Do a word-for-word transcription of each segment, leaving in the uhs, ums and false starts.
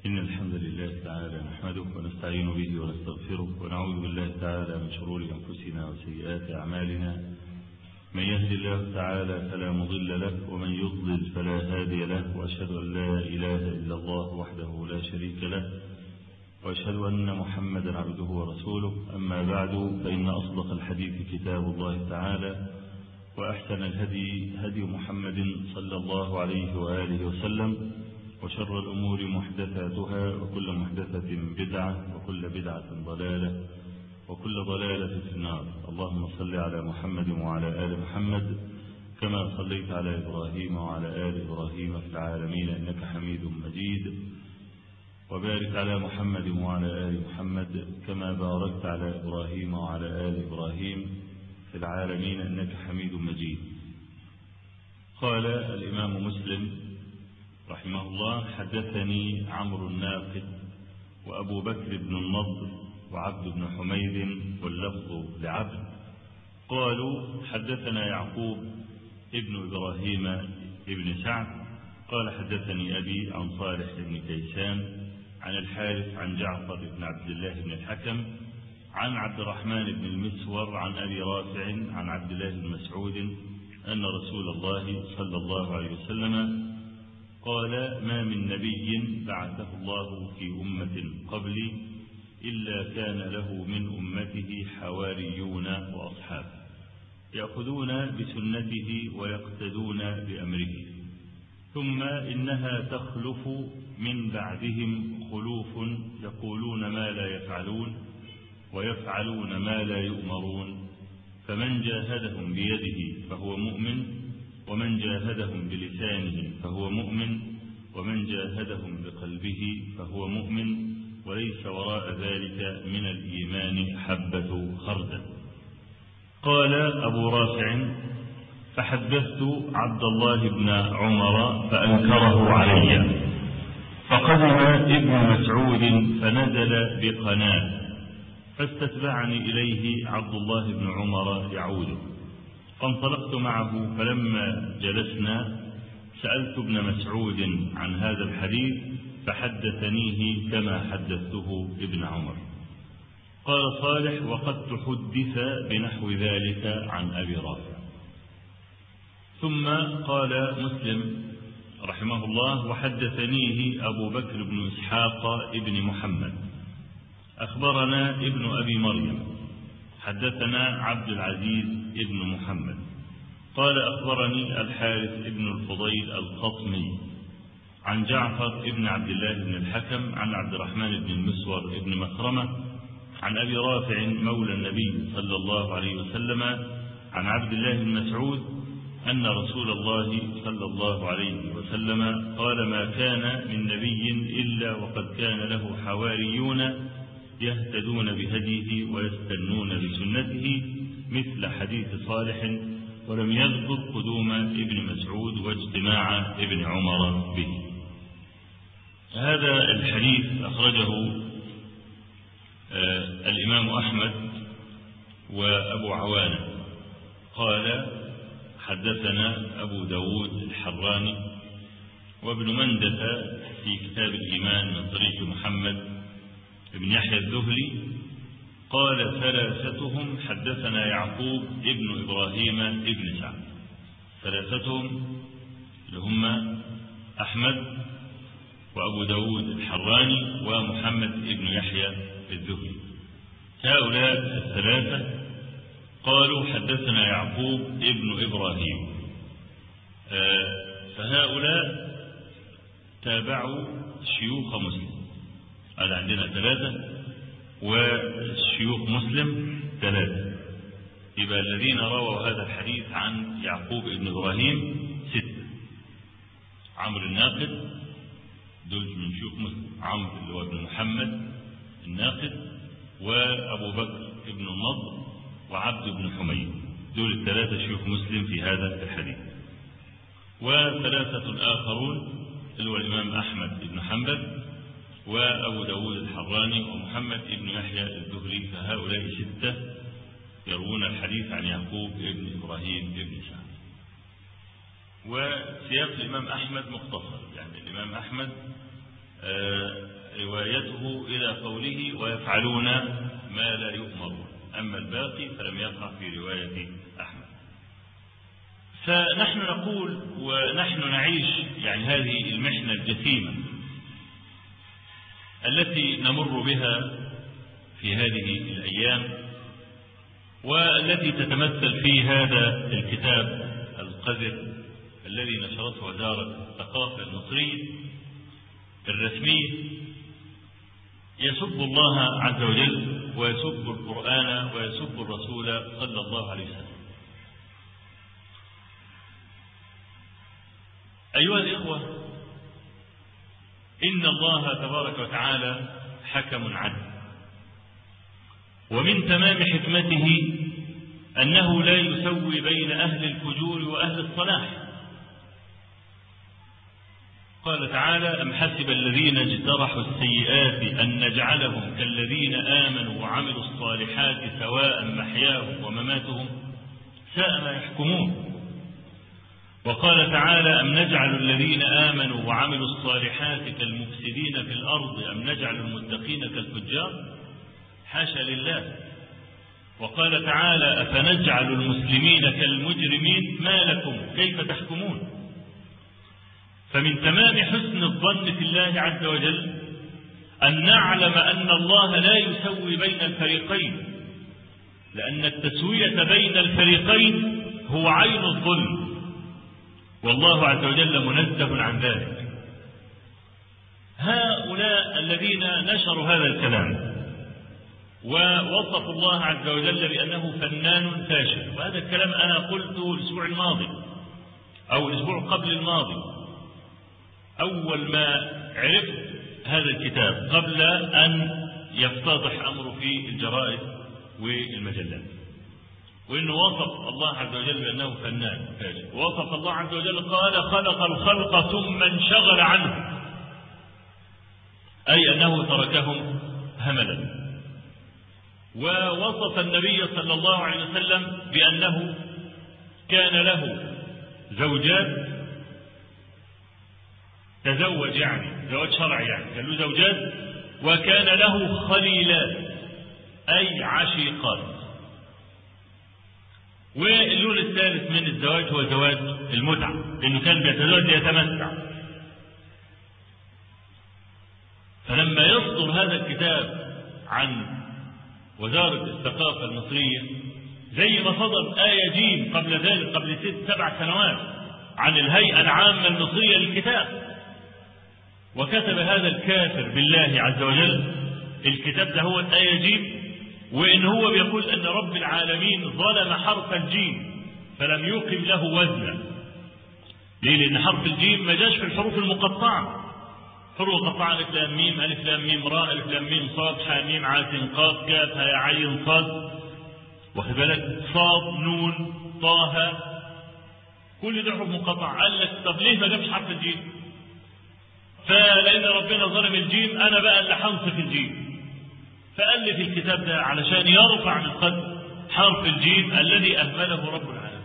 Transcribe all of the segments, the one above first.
إن الحمد لله تعالى نحمده ونستعين به ونستغفره ونعوذ بالله تعالى من شرور أنفسنا وسيئات أعمالنا. من يهد الله تعالى فلا مضل له ومن يضلل فلا هادي له، وأشهد أن لا إله إلا الله وحده لا شريك له، وأشهد أن محمدا عبده ورسوله. أما بعد، فإن أصدق الحديث كتاب الله تعالى، وأحسن الهدي هدي محمد صلى الله عليه وآله وسلم، وشر الأمور محدثاتها، وكل محدثة بدعة، وكل بدعة ضلالة، وكل ضلالة في النار. اللهم صل على محمد وعلى آل محمد كما صليت على إبراهيم وعلى آل إبراهيم في العالمين إنك حميد مجيد، وبارك على محمد وعلى آل محمد كما باركت على إبراهيم وعلى آل إبراهيم في العالمين إنك حميد مجيد. قال الإمام مسلم رحمه الله: حدثني عمرو الناقد وأبو بكر بن النضر وعبد بن حميد، واللفظ لعبد. قالوا: حدثنا يعقوب ابن إبراهيم ابن سعد قال: حدثني أبي عن صالح بن كيسان عن الحارث عن جعفر بن عبد الله بن الحكم عن عبد الرحمن بن المسور عن أبي رافع عن عبد الله بن مسعود أن رسول الله صلى الله عليه وسلم قال: ما من نبي بعثه الله في أمة قبلي إلا كان له من أمته حواريون وأصحاب يأخذون بسنته ويقتدون بأمره، ثم إنها تخلف من بعدهم خلوف يقولون ما لا يفعلون ويفعلون ما لا يؤمرون، فمن جاهدهم بيده فهو مؤمن، ومن جاهدهم بلسانه فهو مؤمن، ومن جاهدهم بقلبه فهو مؤمن، وليس وراء ذلك من الإيمان حبة خردل. قال أبو رافع: فحدثت عبد الله بن عمر فأنكره علي، فقدم ابن مسعود فنزل بقناه، فاستتبعني إليه عبد الله بن عمر يعود، فانطلقت معه، فلما جلسنا سألت ابن مسعود عن هذا الحديث فحدثنيه كما حدثته ابن عمر. قال صالح: وقد تحدث بنحو ذلك عن أبي رافع. ثم قال مسلم رحمه الله: وحدثنيه أبو بكر بن إسحاق ابن محمد أخبرنا ابن أبي مريم حدثنا عبد العزيز ابن محمد قال: أخبرني الحارث ابن الفضيل القطمي عن جعفر ابن عبد الله بن الحكم عن عبد الرحمن بن المسور ابن مخرمة عن أبي رافع مولى النبي صلى الله عليه وسلم عن عبد الله بن مسعود أن رسول الله صلى الله عليه وسلم قال: ما كان من نبي إلا وقد كان له حواريون يهتدون بهديه ويستنون بسنته، مثل حديث صالح، ولم يذكر قدوم ابن مسعود واجتماع ابن عمر به. هذا الحديث أخرجه آه الإمام أحمد وأبو عوانة. قال: حدثنا أبو داود الحراني وابن مندة في كتاب الإيمان من طريق محمد ابن يحيى الذهلي قال: ثلاثتهم حدثنا يعقوب ابن إبراهيم ابن سعد. ثلاثتهم لهم أحمد وأبو داود الحراني ومحمد ابن يحيى الذهلي. هؤلاء الثلاثة قالوا: حدثنا يعقوب ابن إبراهيم. فهؤلاء تابعوا شيوخ مسلم. قال عندنا ثلاثة والشيوخ مسلم ثلاثة، يبقى الذين رووا هذا الحديث عن يعقوب ابن إبراهيم ستة: عمرو الناقد، دول من شيوخ مسلم، عمرو اللي هو ابن محمد الناقد، وأبو بكر ابن النضر، وعبد بن حميد، دول الثلاثة شيوخ مسلم في هذا الحديث. وثلاثة آخرون اللي هو الإمام أحمد بن حنبل وأبو داود الحراني ومحمد ابن يحيى الذهلي، فهؤلاء ستة يروون الحديث عن يعقوب ابن إبراهيم ابن سعد. وسياق الإمام أحمد مختصر، يعني الإمام أحمد روايته إلى قوله ويفعلون ما لا يؤمرون، أما الباقي فلم يقع في رواية أحمد. فنحن نقول ونحن نعيش يعني هذه المحنة الجسيمة التي نمر بها في هذه الأيام، والتي تتمثل في هذا الكتاب القذر الذي نشرته وزارة الثقافة المصرية الرسمية، يسب الله عز وجل ويسب القرآن ويسب الرسول صلى الله عليه وسلم. أيها الإخوة، إن الله تبارك وتعالى حكم عدل، ومن تمام حكمته أنه لا يسوي بين أهل الفجور وأهل الصلاح. قال تعالى: أم حسب الذين اجترحوا السيئات أن نجعلهم كالذين آمنوا وعملوا الصالحات سواء محياهم ومماتهم ساء ما يحكمون. وقال تعالى: أم نجعل الذين آمنوا وعملوا الصالحات كالمفسدين في الأرض أم نجعل المتقين كالفجار، حاشا لله. وقال تعالى: أفنجعل المسلمين كالمجرمين ما لكم كيف تحكمون. فمن تمام حسن الظن في الله عز وجل أن نعلم أن الله لا يسوي بين الفريقين، لأن التسوية بين الفريقين هو عين الظلم، والله عز وجل منزه عن ذلك. هؤلاء الذين نشروا هذا الكلام ووصفوا الله عز وجل بأنه فنان فاشل، وهذا الكلام أنا قلته الأسبوع الماضي أو الأسبوع قبل الماضي أول ما عرفت هذا الكتاب، قبل أن يفتضح أمره في الجرائد والمجلات، وإنه وصف الله عز وجل بأنه فنان فاشل. ووصف الله عز وجل قال: خلق الخلق ثم انشغل عنه، أي أنه تركهم هملا. ووصف النبي صلى الله عليه وسلم بأنه كان له زوجات، تزوج يعني زواج شرعي، يعني كان له زوجات، وكان له خليلات أي عشيقات. واللون الثالث من الزواج هو زواج المتعة، لأنه كان بيتزوج ليتمتع. فلما يصدر هذا الكتاب عن وزارة الثقافة المصرية، زي ما صدر آية جيم قبل ذلك قبل ست سبع سنوات عن الهيئة العامة المصرية للكتاب، وكتب هذا الكافر بالله عز وجل الكتاب ده هو آية جيم، وإن هو بيقول أن رب العالمين ظلم حرف الجيم فلم يقم له وزنا. ليه؟ لأن حرف الجيم ما جاش في الحروف المقطعة. حروف مقطعة: ألف لام ميم، ألف لام ميم راء، ألف لام ميم صاد، حا ميم عين قاف كاف ها عين صاد، واخد بالك، صاد نون طه، كل ده حروف مقطعة. قال لك طب ليه ما جابش حرف الجيم؟ فلأن ربنا ظلم الجيم، أنا بقى اللي هنصف الجيم. فألف الكتاب ده علشان يرفع من قدر حرف الجيم الذي أهمله رب العالمين.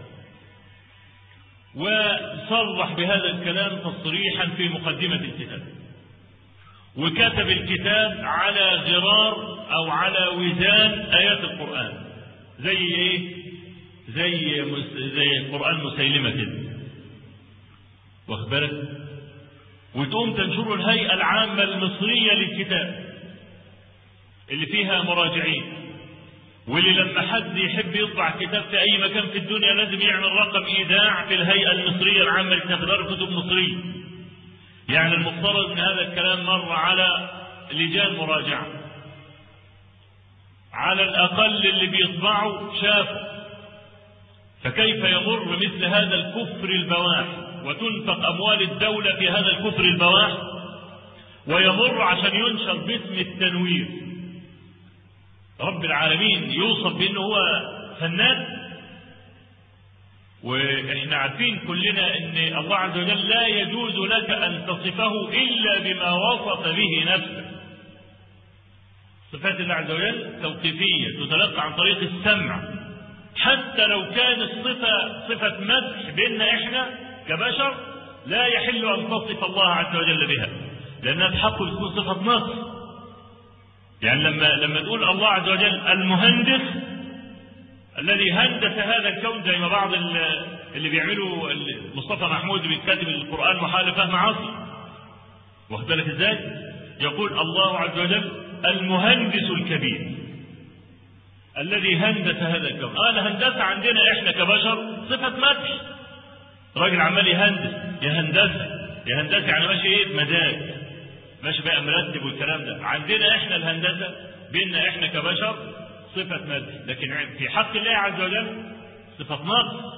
وصرح بهذا الكلام تصريحا في مقدمة الكتاب، وكتب الكتاب على غرار أو على وزان آيات القرآن، زي إيه؟ زي زي قرآن مسيلمة كده، واخد بالك؟ وتقوم تنشر الهيئة العامة المصرية للكتاب اللي فيها مراجعين، واللي لما حد يحب يطبع كتاب في أي مكان في الدنيا لازم يعمل رقم إيداع في الهيئة المصرية العامة لتقرار كتب مصرية. يعني المفترض أن هذا الكلام مر على لجان مراجعة، على الأقل اللي بيطبعوا شافوا. فكيف يمر مثل هذا الكفر البواح وتنفق أموال الدولة في هذا الكفر البواح، ويمر عشان ينشر باسم التنوير؟ رب العالمين يوصف بأنه هو فنان. وإحنا عارفين كلنا أن الله عز وجل لا يجوز لك أن تصفه إلا بما وصف به نفسه. صفات الله عز وجل توقيفية تتلقى عن طريق السمع، حتى لو كان الصفة صفة مدح بيننا إحنا كبشر لا يحل أن تصف الله عز وجل بها. لأنها تحق بتكون صفة نقص. يعني لما لما تقول الله عز وجل المهندس الذي هندس هذا الكون، زي ما بعض اللي بيعملوا مصطفى محمود بيتكتب القرآن محال فهم عاصي، واخد بالك ازاي؟ يقول الله عز وجل المهندس الكبير الذي هندس هذا الكون. اه الهندسة عندنا احنا كبشر صفة مدح، راجل عمال يهندس، يا هندسة يا هندسة يعني ماشي ايه بمزاج، ماشي بقى مرتب والكلام ده. عندنا احنا الهندسة بيننا احنا كبشر صفة مدح، لكن في حق الله عز وجل صفة نقص.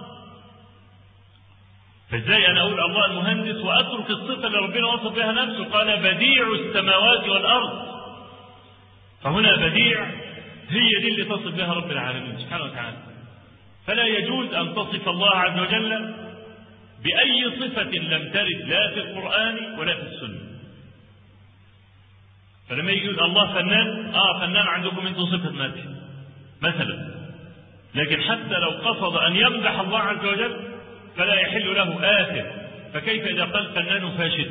فازاي انا اقول الله المهندس واترك الصفة اللي ربنا وصف بها نفسه؟ قال بديع السماوات والارض. فهنا بديع هي دي اللي تصف بها رب العالمين سبحانه وتعالى. فلا يجوز ان تصف الله عز وجل بأي صفة لم ترد لا في القرآن ولا في السنة. فلما يقول الله فنان، اه فنان عندكم انتم صفة مدح مثلا، لكن حتى لو قصد ان يمدح الله عز وجل فلا يحل له آثم. فكيف اذا قال فنان فاشل؟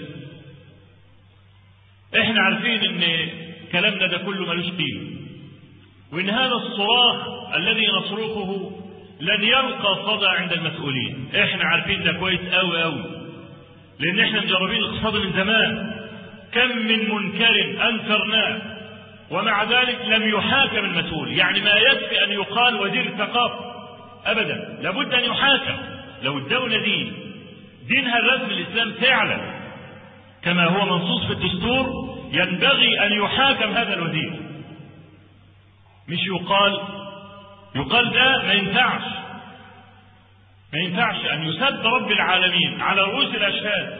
احنا عارفين ان كلامنا ده كله ملوش قيمة، وان هذا الصراخ الذي نصرخه لن يلقى صدى عند المسؤولين. احنا عارفين ده كويس قوي قوي، لان احنا مجربين الاقتصاد من زمان. كم من منكر انكرناه ومع ذلك لم يحاكم المسؤول. يعني ما يكفي ان يقال وزير الثقافه ابدا، لابد ان يحاكم. لو الدوله دي دينها الرسمي الاسلام فعلا كما هو منصوص في الدستور، ينبغي ان يحاكم هذا الوزير، مش يقال يقال ده ما ينفعش. ما ينفعش أن يسب رب العالمين على رؤوس الأشهاد،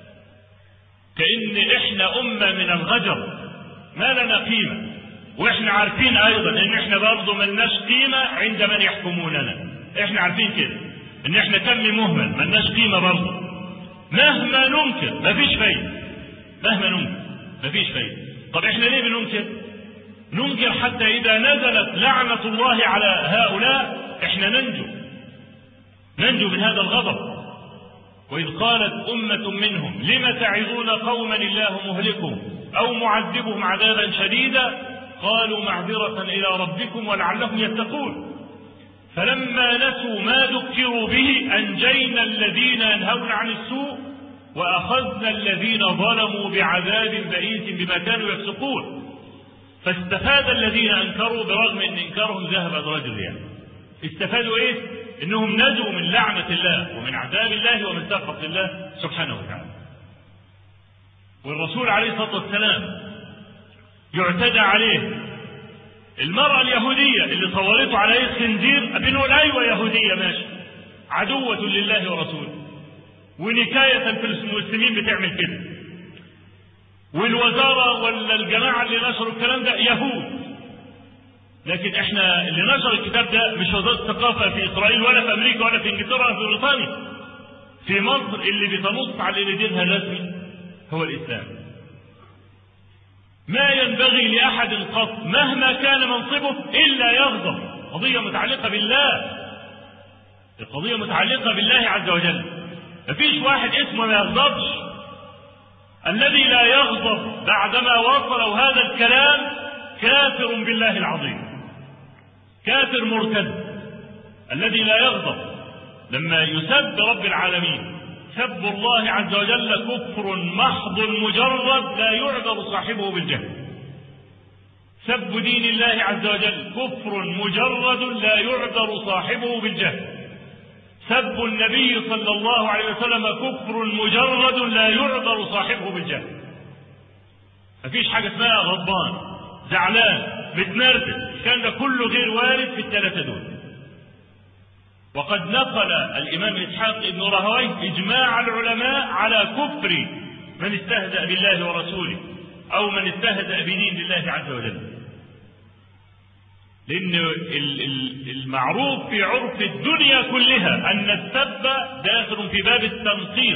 كأن إحنا أمة من الغجر ما لنا قيمة. وإحنا عارفين أيضا إن إحنا برضه ملناش قيمة عند من يحكموننا. إحنا عارفين كده إن إحنا كم مهمل ملناش قيمة برضه. مهما ننكر مفيش فايدة، مهما ننكر مفيش فايدة. طب إحنا ليه بننكر؟ ننكر حتى إذا نزلت لعنة الله على هؤلاء إحنا ننجو ننجو من هذا الغضب. وإذ قالت أمة منهم لم تعظون قوما الله مهلكهم أو معذبهم عذابا شديدا قالوا معذرة إلى ربكم ولعلهم يتقون فلما نسوا ما ذكروا به أنجينا الذين ينهون عن السوء وأخذنا الذين ظلموا بعذاب بئيس بما كانوا يفسقون. فاستفاد الذين أنكروا برغم أن إنكارهم ذهب أدراج الرياح. استفادوا إيه؟ إنهم نجوا من لعنة الله ومن عذاب الله ومن سخط الله سبحانه وتعالى. والرسول عليه الصلاة والسلام يعتدى عليه. المرأة اليهودية اللي صورته عليه الخنزير بنقول أيوة يهودية ماشي، عدوة لله ورسوله، ونكاية في المسلمين بتعمل كده، والوزارة ولا الجماعة اللي نشروا الكلام ده يهود. لكن احنا اللي نشر الكتاب ده مش وزارة الثقافة في إسرائيل ولا في أمريكا ولا في إنجلترا ولا في بريطانيا. في مصر اللي بتنص على اللي دينها الرسمي هو الإسلام. ما ينبغي لأحد قط مهما كان منصبه إلا يغضب. قضية متعلقة بالله، القضية متعلقة بالله عز وجل. مفيش واحد اسمه ما يغضبش. الذي لا يغضب بعدما وصلوا هذا الكلام كافر بالله العظيم، كافر مرتد. الذي لا يغضب لما يسب رب العالمين سب الله عز وجل كفر محض مجرد لا يعذر صاحبه بالجهل. سب دين الله عز وجل كفر مجرد لا يعذر صاحبه بالجهل. سب النبي صلى الله عليه وسلم كفر مجرد لا يعذر صاحبه بالجهل. مفيش حاجة اسمها غضبان زعلان متنرفز، كان ده كله غير وارد في الثلاثة دول. وقد نقل الإمام إسحاق ابن راهويه إجماع العلماء على كفر من استهزأ بالله ورسوله أو من استهزأ بدين الله عز وجل. لأن المعروف في عرف الدنيا كلها أن السب داخل في باب التنقيص.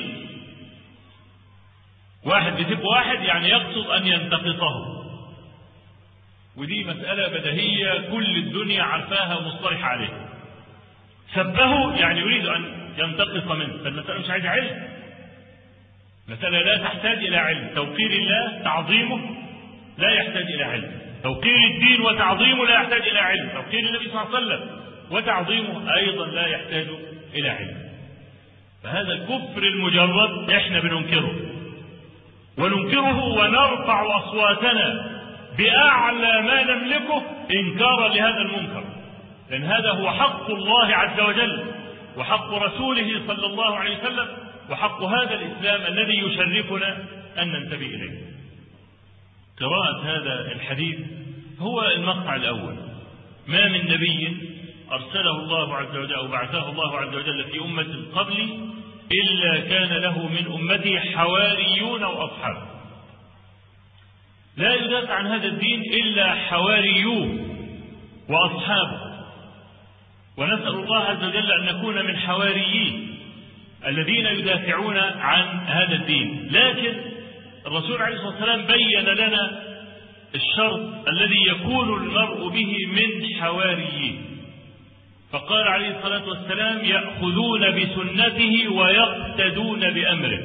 واحد بيسب واحد يعني يقصد أن ينتقصه، ودي مسألة بديهية كل الدنيا عارفاها ومصطلح عليها. سبه يعني يريد أن ينتقص منه، فالمسألة مش عايزة علم. مسألة لا تحتاج إلى علم. توقير الله تعظيمه لا يحتاج إلى علم، توقير الدين وتعظيمه لا يحتاج إلى علم، توقير النبي صلى الله عليه وسلم وتعظيمه أيضا لا يحتاج إلى علم. فهذا الكفر المجرد احنا بننكره، وننكره ونرفع أصواتنا بأعلى ما نملكه إنكارا لهذا المنكر، لأن هذا هو حق الله عز وجل وحق رسوله صلى الله عليه وسلم وحق هذا الإسلام الذي يشرفنا أن ننتبه إليه. قراءة هذا الحديث هو المقطع الأول. ما من نبي أرسله الله عز وجل أو بعثه الله عز وجل في أمة قبلي إلا كان له من أمته حواريون وأصحاب. لا يدافع عن هذا الدين إلا حواريوه وأصحابه، ونسأل الله عز وجل أن نكون من حوارييه الذين يدافعون عن هذا الدين. لكن الرسول عليه الصلاة والسلام بين لنا الشرط الذي يكون المرء به من حواريه، فقال عليه الصلاة والسلام يأخذون بسنته ويقتدون بأمره.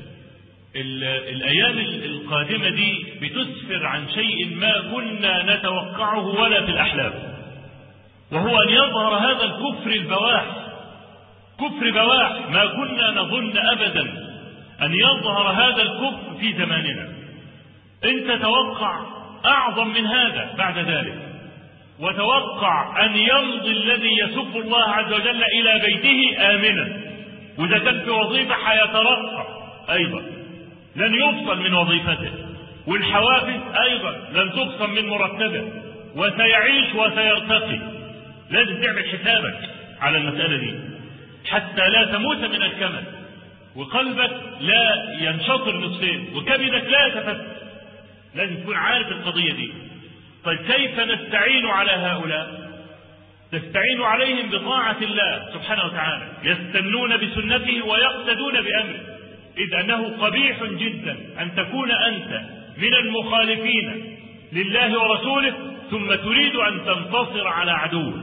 الأيام القادمة دي بتسفر عن شيء ما كنا نتوقعه ولا في الأحلام، وهو أن يظهر هذا الكفر البواح، كفر بواح ما كنا نظن أبدا أن يظهر هذا الكفر في زماننا. أنت توقع أعظم من هذا بعد ذلك، وتوقع أن يمضي الذي يسب الله عز وجل إلى بيته آمنا، وإذا كان في وظيفة حيترقى أيضا لن يفصل من وظيفته، والحوافز أيضا لن تفصل من مرتبه، وسيعيش وسيرتقي. لازم تعمل حسابك على المسألة دي حتى لا تموت من الكمل، وقلبك لا ينشطر نصفين، وكبدك لا يتفتت. لازم تكون عارف القضية دي. طيب كيف نستعين على هؤلاء؟ نستعين عليهم بطاعة الله سبحانه وتعالى، يستنون بسنته ويقتدون بأمره، إذ أنه قبيح جدا أن تكون أنت من المخالفين لله ورسوله ثم تريد أن تنتصر على عدوك.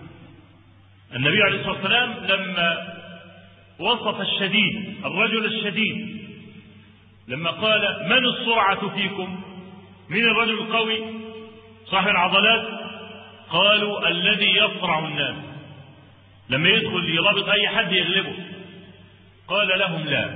النبي عليه الصلاة والسلام لما وصف الشديد، الرجل الشديد، لما قال من السرعة فيكم؟ من الرجل القوي صاحب العضلات؟ قالوا الذي يصرع الناس، لما يدخل يرابط أي حد يغلبه. قال لهم لا،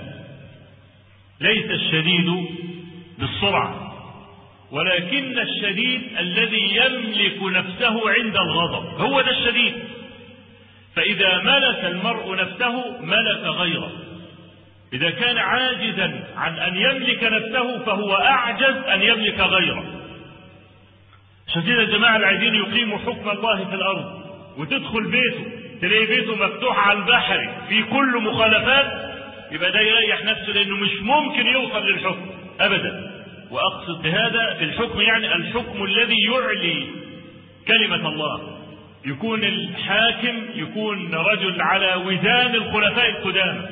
ليس الشديد بالسرعة، ولكن الشديد الذي يملك نفسه عند الغضب، هو ده الشديد. فإذا ملك المرء نفسه ملك غيره. إذا كان عاجزا عن أن يملك نفسه فهو أعجز أن يملك غيره. شديد الجماعة اللي عايزين يقيموا حكم الله في الأرض، وتدخل بيته تلاقي بيته مفتوح على البحر في كل مخالفات، يبقى ده يريح نفسه، لأنه مش ممكن يوصل للحكم أبدا. وأقصد بهذا في الحكم يعني الحكم الذي يعلي كلمة الله، يكون الحاكم يكون رجل على وزان الخلفاء القدامى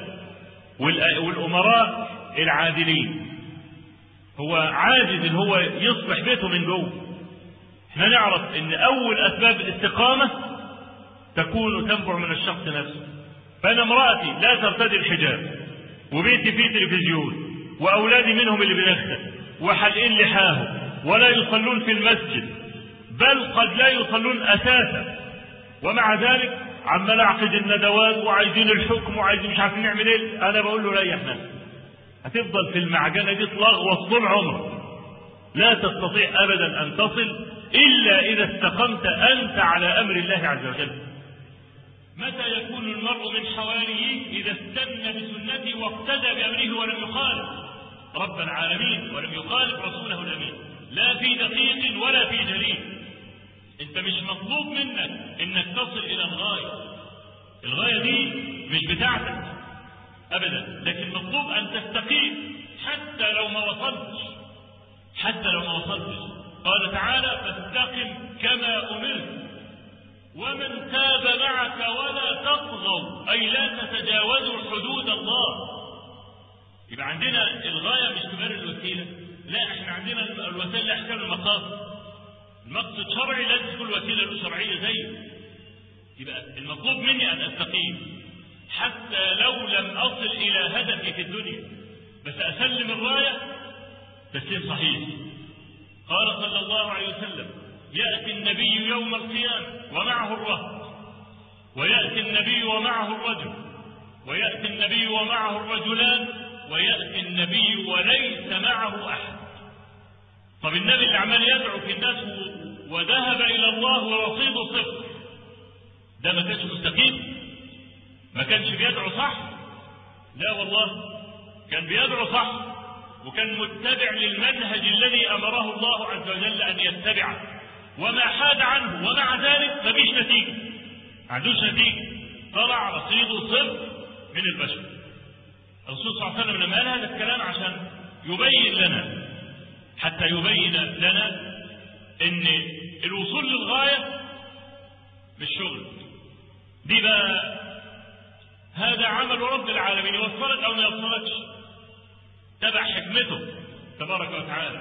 والأمراء العادلين. هو عاجز ان هو يصلح بيته من جوه. احنا نعرف ان اول اسباب الاستقامة تكون تنبع من الشخص نفسه. فانا امرأتي لا ترتدي الحجاب، وبيتي فيه تلفزيون، واولادي منهم اللي بيدخن وحلقين لحاهم ولا يصلون في المسجد، بل قد لا يصلون اساسا، ومع ذلك عمال اعقد الندوات وعايزين الحكم وعايزين مش عارفين نعمل ايه. انا بقول له ريح نفسك، هتفضل في المعجنه دي تلغوص طول عمرك، لا تستطيع ابدا ان تصل الا اذا استقمت انت على امر الله عز وجل. متى يكون المرء من حواريه؟ اذا استنى بسنته واقتدى بامره ولم يخالف رب العالمين ولم يخالف رسوله الامين، لا في دقيق ولا في جليل. انت مش مطلوب منك انك تصل الى الغاية، الغاية دي مش بتاعتك ابدا، لكن مطلوب ان تستقيم حتى لو ما وصلتش، حتى لو ما وصلتش. قال تعالى فاستقم كما امرت ومن تاب معك ولا تطغوا، اي لا تتجاوزوا حدود الله. يبقى عندنا الغاية مش تبرر الوسيلة، لا احنا عندنا الوسيلة احكام المقاصد. المقصد شرعي لازم تكون الوسيله شرعيه زيه. يبقى المطلوب مني ان استقيم حتى لو لم اصل الى هدفي في الدنيا، بس أسلم الراية تسليم صحيح. قال صلى الله عليه وسلم: يأتي النبي يوم القيامة ومعه الرهط، ويأتي النبي ومعه الرجل، ويأتي النبي ومعه الرجلان، ويأتي النبي وليس معه أحد. طب النبي اللي عمال يدعو في الناس وذهب إلى الله ورصيده صفر، ده ما كانش مستقيم؟ ما كانش بيدعو صح؟ لا والله، كان بيدعو صح، وكان متبع للمنهج الذي أمره الله عز وجل أن يتبعه، وما حاد عنه، ومع ذلك مفيش نتيجة، ما عندوش نتيجة، طلع رصيده صفر من البشر. الرسول صلى الله عليه وسلم لما قال هذا الكلام عشان يبين لنا، حتى يبين لنا ان الوصول للغاية مش شغل، دي بقى هذا عمل رب العالمين، يوصلك او ما يوصلكش تبع حكمته تبارك وتعالى،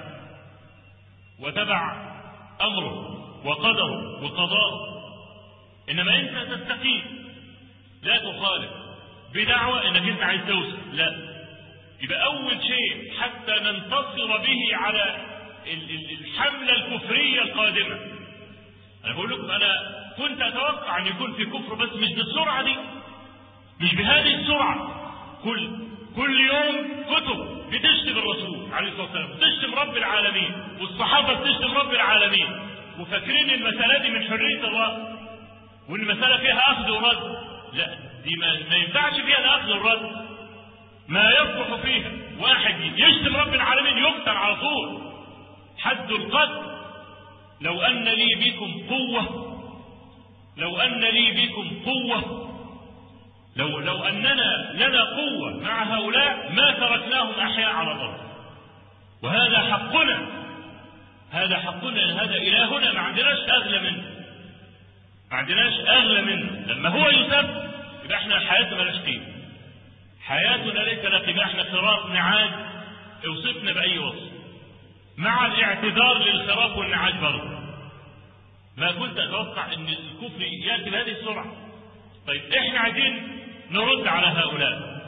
وتبع امره وقدره وقضاءه. انما انت تستقيم، لا تخالف بدعوة انك انت عايز توصل، لا. يبقى اول شيء حتى ننتصر به على الحملة الكفرية القادمة. انا بقول لكم انا كنت اتوقع ان يكون في كفر، بس مش بالسرعة دي، مش بهذه السرعة. كل كل يوم كتب بتشتم الرسول عليه الصلاة والسلام، بتشتم رب العالمين، والصحابة بتشتم رب العالمين، وفاكرين المسألة دي من حرية الله، وان المسألة فيها اخذ ورد. لا، دي ما, ما ينفعش فيها الاخذ والرد. ما يصلح فيها واحد يشتم رب العالمين يقتل على طول، حد القتل. لو ان لي بكم قوة، لو ان لي بكم قوة، لو لو اننا لنا قوة مع هؤلاء ما تركناهم احياء على الارض. وهذا حقنا، هذا حقنا، هذا الهنا، ما عندناش اغلى منه، ما عندناش اغلى منه. لما هو يسب يبقى احنا حياتنا مالهاش قيمة، حياتنا ليس لها قيمة، احنا خراف نعاج، اوصفنا باي وصف، مع الاعتذار للخراف والنعاج برضه. ما كنت اتوقع ان الكفر ياتي بهذه السرعة. طيب احنا عايزين نرد على هؤلاء،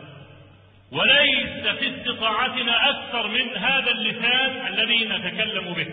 وليس في استطاعتنا اكثر من هذا اللسان الذي نتكلم به،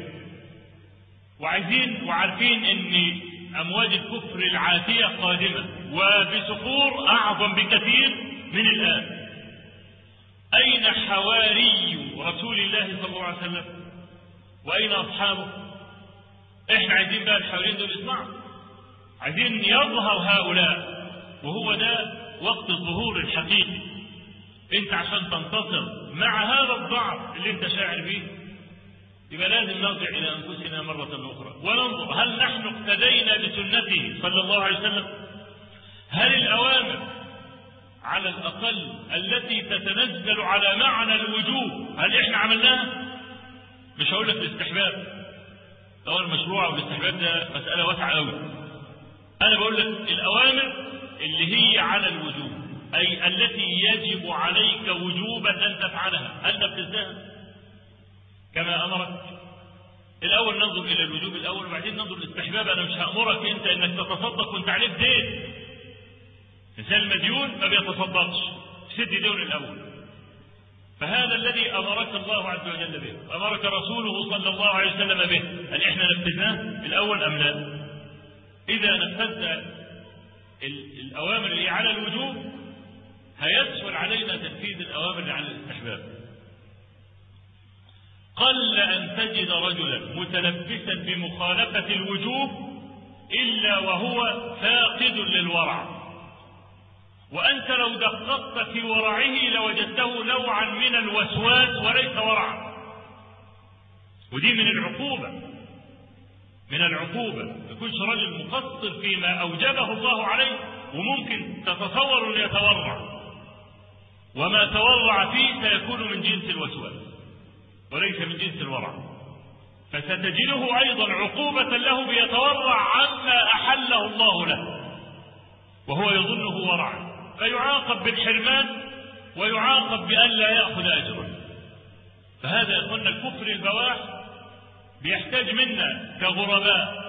وعايزين وعارفين ان امواج الكفر العاتية قادمة وبسفور اعظم بكثير من الان. اين حواري رسول الله صلى الله عليه وسلم؟ واين اصحابه؟ احنا عايزين بقى الحواريين دول يسمعوا، عايزين يظهر هؤلاء، وهو ده وقت الظهور الحقيقي. انت عشان تنتصر مع هذا الضعف اللي انت شاعر به، يبقى لازم نرجع الى انفسنا مرة اخرى وننظر هل نحن اقتدينا بسنته صلى الله عليه وسلم؟ هل الاوامر على الاقل التي تتنزل على معنى الوجوب هل احنا عملناها؟ مش هقول لك الاستحباب، هو المشروع والاستحباب ده مسألة واسعة قوي. انا بقول لك الاوامر اللي هي على الوجوب، اي التي يجب عليك وجوبا ان تفعلها، هل نفذتها كما امرك؟ الاول ننظر الى الوجوب الاول، وبعدين ننظر للاستحباب. انا مش هامرك انت انك تتصدق وانت عليك دين. الانسان المديون ما بيتصدقش، سد ديون الاول. فهذا الذي امرك الله عز وجل به، امرك رسوله صلى الله عليه وسلم به، هل احنا نفذناه الاول ام لا؟ اذا نفذنا الاوامر اللي على الوجوب هيسهل علينا تنفيذ الاوامر اللي على الاستحباب. قل ان تجد رجلا متلبسا بمخالفة الوجوب الا وهو فاقد للورع، وأنت لو دققت في ورعه لوجدته نوعا من الوسواس وليس ورعا. ودي من العقوبة، من العقوبة ما يكونش رجل مقصر فيما أوجبه الله عليه، وممكن تتصور أن يتورع، وما تورع فيه سيكون من جنس الوسواس وليس من جنس الورع. فستجده أيضا عقوبة له بيتورع عما أحله الله له وهو يظنه ورعا، فيعاقب بالحرمان ويعاقب بأن لا يأخذ أجرا. فهذا يقولنا الكفر البواح بيحتاج منا كغرباء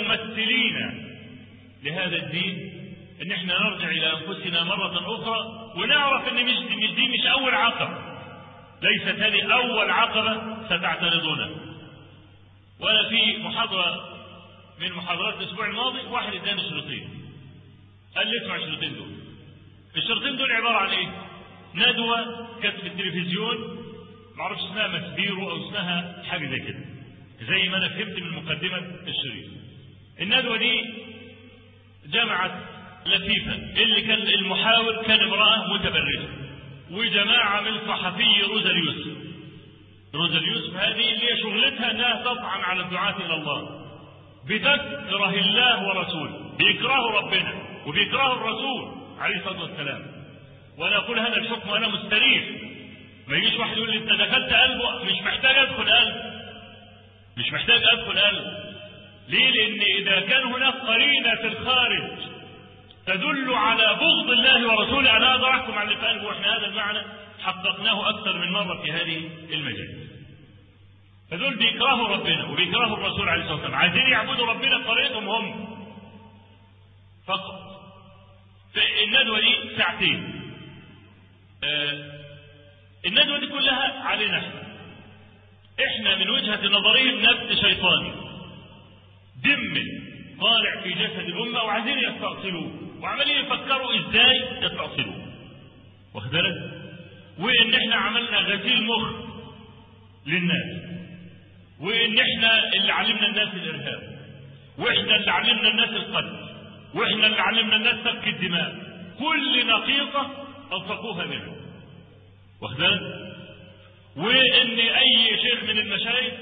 وكممثلين لهذا الدين ان احنا نرجع الى انفسنا مرة اخرى ونعرف ان مش دي مش, دي مش اول عقبة، ليست هذه اول عقبة ستعترضونها. وانا في محاضرة من محاضرات الاسبوع الماضي واحد اداني شريطين، قال لي اسمع الشريطين دول. الشريطين دول عبارة عن ايه؟ ندوة كانت في التلفزيون، معرفش اسمها مسبيرو او اسمها حاجة زي كده، زي ما انا فهمت من مقدمة الشريط. الندوة دي جمعت لفيفة، اللي كان المحاور كان امرأة متبرجة، وجماعة من صحفي روزاليوس. روزاليوس هذه اللي هي شغلتها انها تطعن على الدعاة الى الله، بتكره الله ورسوله، بيكرهوا ربنا وبيكرهوا الرسول عليه الصلاة والسلام. وانا اقول هذا الحكم وانا مستريح، ما يجيش واحد يقول لي انت دخلت قلبه، مش محتاج ادخل قلب، مش محتاج ادخل قلب. ليه؟ لان اذا كان هناك قرينة في الخارج تدل على بغض الله ورسوله انا اقدر احكم على اللي في قلبه، واحنا هذا المعنى حققناه اكثر من مرة في هذه المجال. فدول بيكرهوا ربنا وبيكرهوا الرسول عليه الصلاة والسلام، عايزين يعبدوا ربنا بطريقتهم هم فقط. الندوة دي ساعتين، آه الندوة دي كلها علينا احنا احنا من وجهة نظرهم نبت شيطاني دم طالع في جسد الأمة وعايزين يستأصلوه، وعمالين يفكروا ازاي يستأصلوه، واخد بالك؟ وان احنا عملنا غسيل مخ للناس، وان احنا اللي علمنا الناس الارهاب، واحنا اللي علمنا الناس القتل، واحنا اللي علمنا الناس سفك الدماء، كل نقيضة الصقوها منها، واخد بالك؟ وان اي شيخ من المشايخ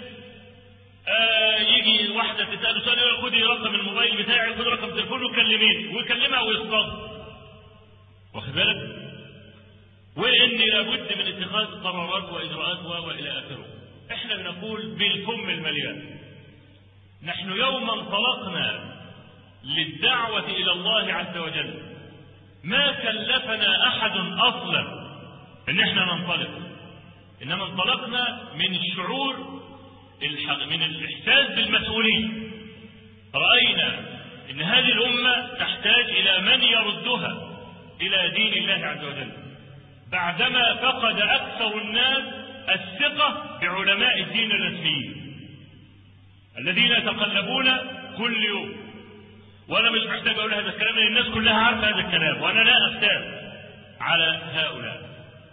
آه يجي واحدة تسأله سؤال يقول خدي رقم الموبايل بتاعي، خدي رقم تليفونه وكلميني، ويكلمها ويصطاد، واخد بالك؟ وان لابد من اتخاذ قرارات واجراءات والى اخره. احنا بنقول بالفم المليان، نحن يوم انطلقنا للدعوة الى الله عز وجل ما كلفنا احد اصلا ان احنا ننطلق، انما انطلقنا من الشعور من الاحساس بالمسؤولية. رأينا ان هذه الامة تحتاج الى من يردها الى دين الله عز وجل، بعدما فقد اكثر الناس الثقة بعلماء الدين الرسميين الذين يتقلبون كل يوم. وانا مش محتاج اقول هذا الكلام لان الناس كلها عارفه هذا الكلام، وانا لا افتان على هؤلاء.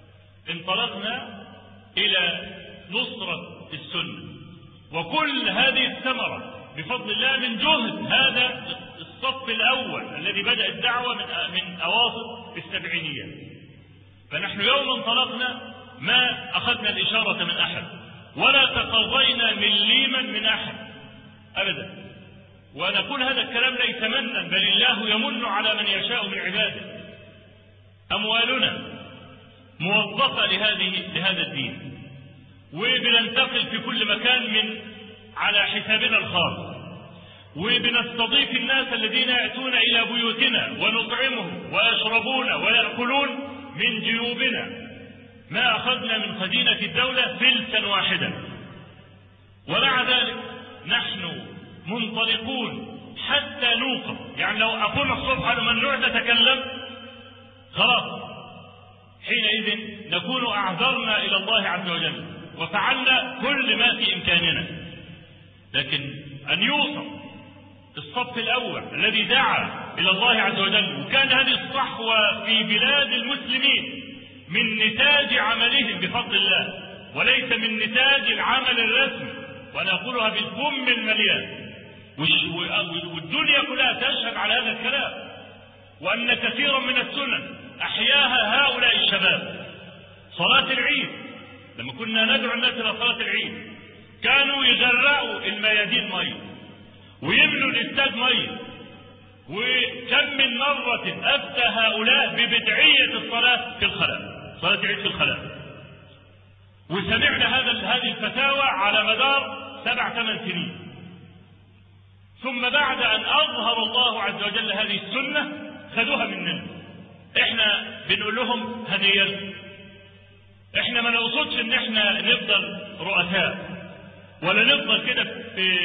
انطلقنا الى نصرة السنة، وكل هذه الثمرة بفضل الله من جهد هذا الصف الاول الذي بدأ الدعوة من من اواسط السبعينيات. فنحن يوم انطلقنا ما اخذنا الاشارة من احد ولا تقاضينا مليما من احد ابدا. ونقول هذا الكلام ليس منا، بل الله يمن على من يشاء من عباده. اموالنا موظفة لهذه لهذا الدين، وبننتقل في كل مكان من على حسابنا الخاص، وبنستضيف الناس الذين يأتون إلى بيوتنا ونطعمهم ويشربون ويأكلون من جيوبنا. ما أخذنا من خزينة الدولة فلسا واحدا. ومع ذلك نحن منطلقون حتى نوقف، يعني لو أقول الصبح أنا ممنوع تتكلم خلاص، حينئذ نكون أعذرنا إلى الله عز وجل وفعلنا كل ما في إمكاننا. لكن أن يوصف الصف الأول الذي دعا إلى الله عز وجل، وكان هذه الصحوة في بلاد المسلمين من نتاج عملهم بفضل الله وليس من نتاج العمل الرسمي، وأنا أقولها بالفم المليان، والدنيا كلها تشهد على هذا الكلام، وأن كثيرا من السنن أحياها هؤلاء الشباب. صلاة العيد لما كنا ندعو الناس إلى صلاة العيد كانوا يجرعوا الميادين مية ويملوا الاستاد مية، وكم من مرة أفتى هؤلاء ببدعية الصلاة في الخلاء، صلاة العيد في الخلاء، وسمعنا هذا هذه الفتاوى على مدار سبع ثمان سنين. ثم بعد أن أظهر الله عز وجل هذه السنة خذوها مننا. احنا بنقول لهم هدية، احنا ما نقصدش ان احنا نفضل رؤساء ولا نفضل كده في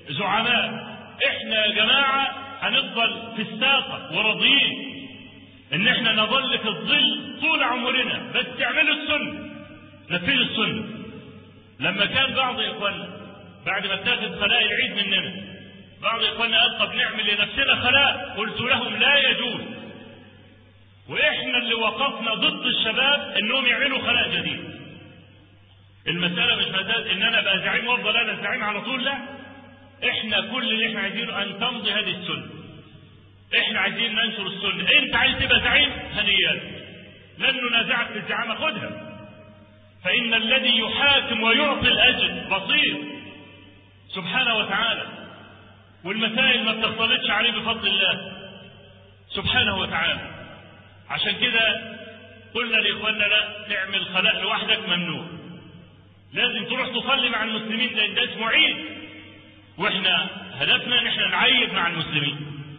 زعماء، احنا يا جماعة هنفضل في الساقة وراضيين. ان احنا نظل في الظل طول عمرنا، بس تعملوا السنة، نفذوا السنة. لما كان بعض اخواننا بعد ما اتاخذ خلاء العيد مننا، بعض اخواننا قال طب نعمل لنفسنا خلاء، قلت لهم لا يجوز. واحنا اللي وقفنا ضد الشباب انهم يعملوا خلاء جديد. المسألة مش مسألة ان انا ابقى زعيم وافضل انا الزعيم على طول، لا. احنا كل اللي احنا عايزينه ان تمضي هذه السنة. احنا عايزين ننشر السنة. انت عايز تبقى زعيم، هنيئا، لن ننازعك في الزعامة، خدها. فان الذي يحاكم ويعطي الاجر بصير سبحانه وتعالى، والمسائل ما بتختلطش عليه بفضل الله سبحانه وتعالى. عشان كده قلنا لاخواننا لا تعمل خلاء لوحدك، ممنوع. لازم تروح تصلي مع المسلمين، لان ده اسمه عيد، واحنا هدفنا ان احنا نعيد مع المسلمين.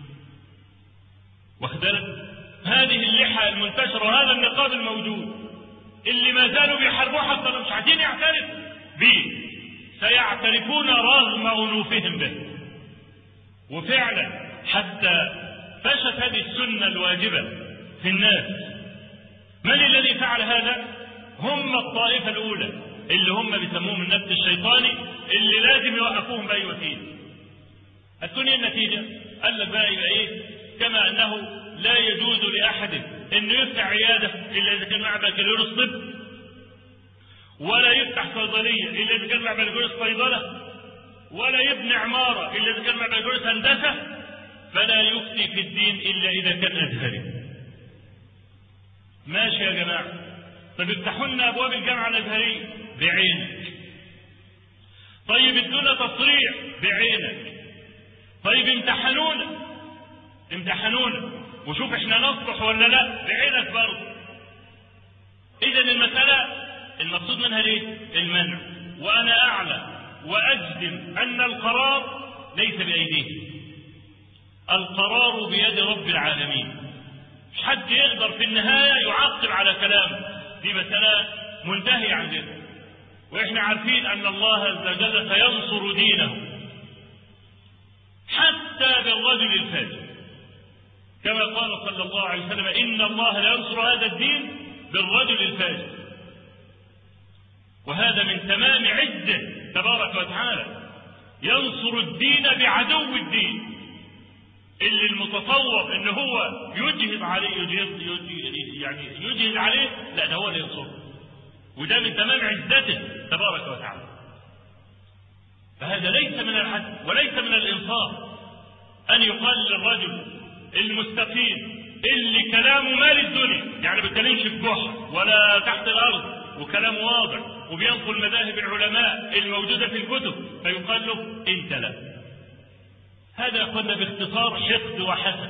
واخد بالك؟ هذه اللحى المنتشره وهذا النقاب الموجود اللي ما زالوا بيحاربوه حتى مش عايزين يعترفوا به، سيعترفون رغم انوفهم به. وفعلا حتى فشت هذه السنه الواجبه في الناس. من الذي فعل هذا؟ هم الطائفه الاولى اللي هم بيسموهم النفس الشيطاني، اللي لازم يوقفوهم باي وسيله. هتكون ايه النتيجه؟ قال لك بقى يبقى ايه؟ كما انه لا يجوز لاحد انه يفتح عياده الا اذا كان معه بكالوريوس طب، ولا يفتح صيدليه الا اذا كان معه بكالوريوس صيدله، ولا يبني عماره الا اذا كان معه بكالوريوس هندسه، فلا يفتي في الدين الا اذا كان ازهري. ماشي يا جماعه، طب افتحوا لنا ابواب الجامعه الازهريه بعينك. طيب ادونا تصريح بعينك. طيب امتحنونا امتحنونا وشوف احنا نصلح ولا لا بعينك برضه. اذا المساله المقصود منها ليه؟ المنع. وانا اعلم واجزم ان القرار ليس بايديه، القرار بيد رب العالمين. مش حد يقدر في النهايه يعقب على كلامه، دي مساله منتهيه عندنا. واحنا عارفين ان الله عز وجل سينصر دينه حتى بالرجل الفاجر، كما قال صلى الله عليه وسلم ان الله لا ينصر هذا الدين بالرجل الفاجر. وهذا من تمام عزه تبارك وتعالى، ينصر الدين بعدو الدين. اللي المتصور ان هو يجهد عليه يجهد يعني يجهد عليه، لا ده هو اللي ينصره، وده من تمام عزته تبارك وتعالى. فهذا ليس من العدل وليس من الانصاف ان يقال للرجل المستقيم اللي كلامه مال الدنيا، يعني ما بيتكلمش في جحر ولا تحت الارض، وكلامه واضح وبينقل مذاهب العلماء الموجوده في الكتب، فيقال له انت لا. هذا يا اخوانا باختصار حقد وحسد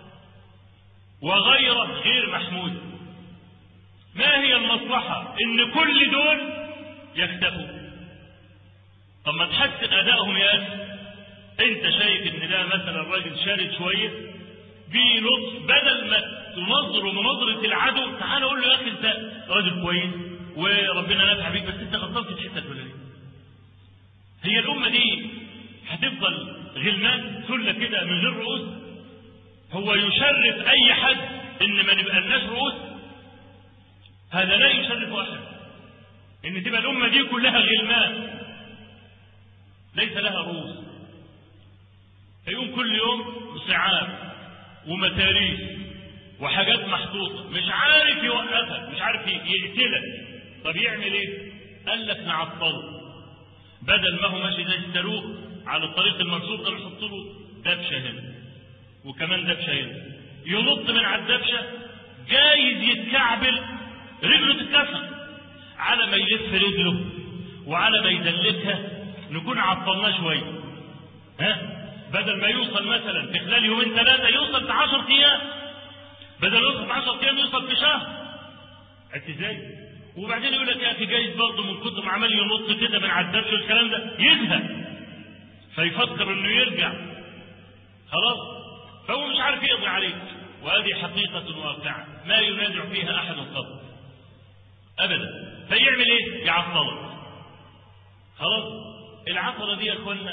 وغيره غير محمود. ما هي المصلحه ان كل دول يختفوا؟ طب ما تحسن ادائهم يا اخي. انت شايف ان ده مثلا الراجل شارد شويه بلطف، بدل ما تنظره منظره العدو، تعال قول له يا اخي انت راجل كويس وربنا نفع بيك، بس انت غلطان في الحته الفلانيه. هي الامه دي هتفضل غلمان سله كده من غير رؤوس؟ هو يشرف اي حد ان ما نبقى لناش رؤوس؟ هذا لا يشرف احد ان تبقى الامه دي كلها غلمان ليس لها رؤوس. هيقوم كل يوم بصعاب ومتاريس وحاجات محطوطه، مش عارف يوقفها، مش عارف يقتلك. طب يعمل ايه؟ قال لك نعطله، بدل ما هو ماشي زي الصاروخ على الطريق المرصوف ده نحط له دبشه هنا وكمان دبشه هنا، ينط من على الدبشه جايز يتكعبل رجله تتكسر، على ما يلف رجله وعلى ما يدلكها نكون عطلناه شويه. ها؟ بدل ما يوصل مثلا في خلال يومين ثلاثه يوصل في عشر ايام، بدل يوصل في عشر ايام يوصل في شهر. عرفت ازاي؟ وبعدين يقول لك يا اخي جايز برضه من كتر ما عمال ينط كده من على الدبش والكلام ده يزهق، فيفكر انه يرجع خلاص، فهو مش عارف يقضي عليك. وهذه حقيقه واقعه ما ينازع فيها احد قط ابدا. فيعمل ايه؟ يعطلك. خلاص العطله دي يا اخوانا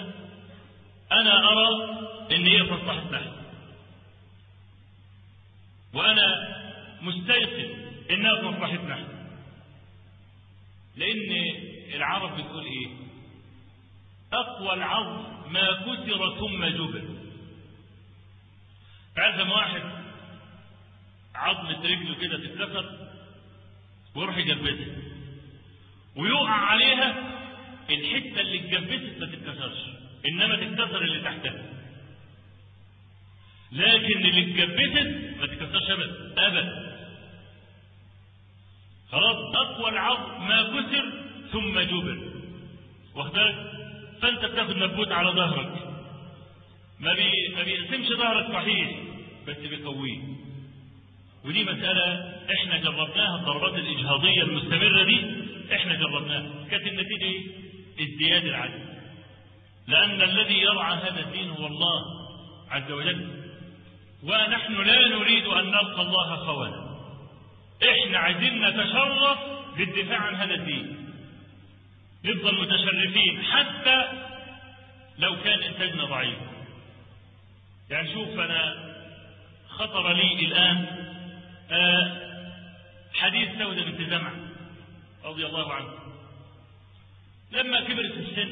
انا ارى ان هي في مصلحه نحن، وانا مستيقن إنها في مصلحتنا احنا، لأن العرب بتقول إيه؟ أقوى العظم ما كسر ثم جبر. فعايز لما واحد عظمة رجله كده تتكسر ويروح يجبسها ويقع عليها، الحتة اللي اتجبست ما تتكسرش، إنما تتكسر اللي تحتها، لكن اللي اتجبست ما تتكسرش أبدا أبدا. خلاص، أقوى العظم ما كسر ثم جبر، واخدك؟ فأنت بتاخد نبوت على ظهرك، ما بي ما بيقسمش ظهرك صحيح بس بيقويه. ودي مسألة احنا جربناها، الضربات الإجهاضية المستمرة دي احنا جربناها، كانت النتيجة ايه؟ ازدياد العدد، لأن الذي يرعى هذا الدين هو الله عز وجل، ونحن لا نريد أن نلقى الله خوانا. احنا عايزين نتشرف بالدفاع عن هذا الدين، نفضل متشرفين حتى لو كان إنتاجنا ضعيف. يعني شوف، أنا خطر لي الآن آه حديث سودة بنت زمعة رضي الله عنه، لما كبرت في السن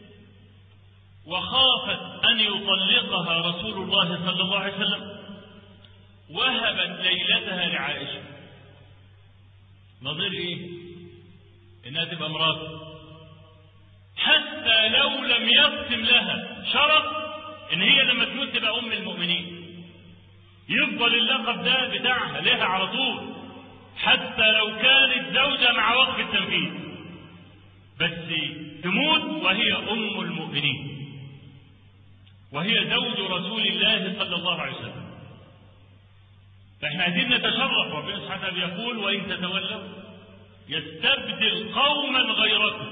وخافت أن يطلقها رسول الله صلى الله عليه وسلم، وهبت ليلتها لعائشة. نظير إيه؟ إنها تبقى مراته، حتى لو لم يقسم لها شرف إن هي لما تموت تبقى أم المؤمنين، يفضل اللقب ده بتاعها لها على طول، حتى لو كانت زوجة مع وقف التنفيذ، بس تموت وهي أم المؤمنين، وهي زوج رسول الله صلى الله عليه وسلم. فإحنا عايزين نتشرف، ربنا سبحانه وتعالى يقول: وإن تتولوا يستبدل قوما غيركم.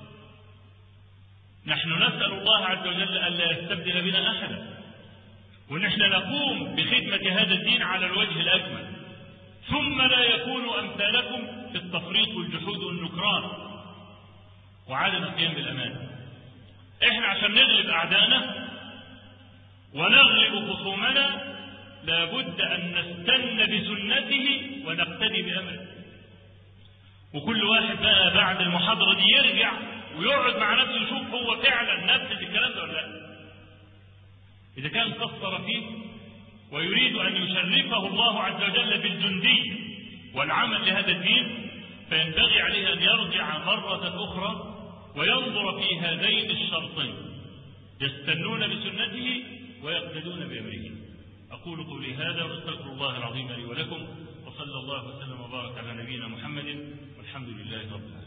نحن نسأل الله عز وجل ألا يستبدل بنا أحدا، وإن احنا نقوم بخدمة هذا الدين على الوجه الأكمل، ثم لا يكون أمثالكم في التفريط والجحود والنكران وعدم القيام بالأمانة. احنا عشان نغلب أعداءنا ونغلب خصومنا لابد أن نستن بسنته ونقتدي بأمره. وكل واحد بقى بعد المحاضرة دي يرجع ويقعد مع نفسه يشوف هو فعلا نفذ الكلام ده ولا لا. إذا كان قصر فيه ويريد أن يشرفه الله عز وجل بالجندية والعمل لهذا الدين، فينبغي عليه أن يرجع مرة أخرى وينظر في هذين الشرطين: يستنون بسنته ويقتدون بأمره. أقول قولي هذا وأستغفر الله العظيم لي ولكم، وصلى الله وسلم وبارك على نبينا محمد، والحمد لله رب العالمين.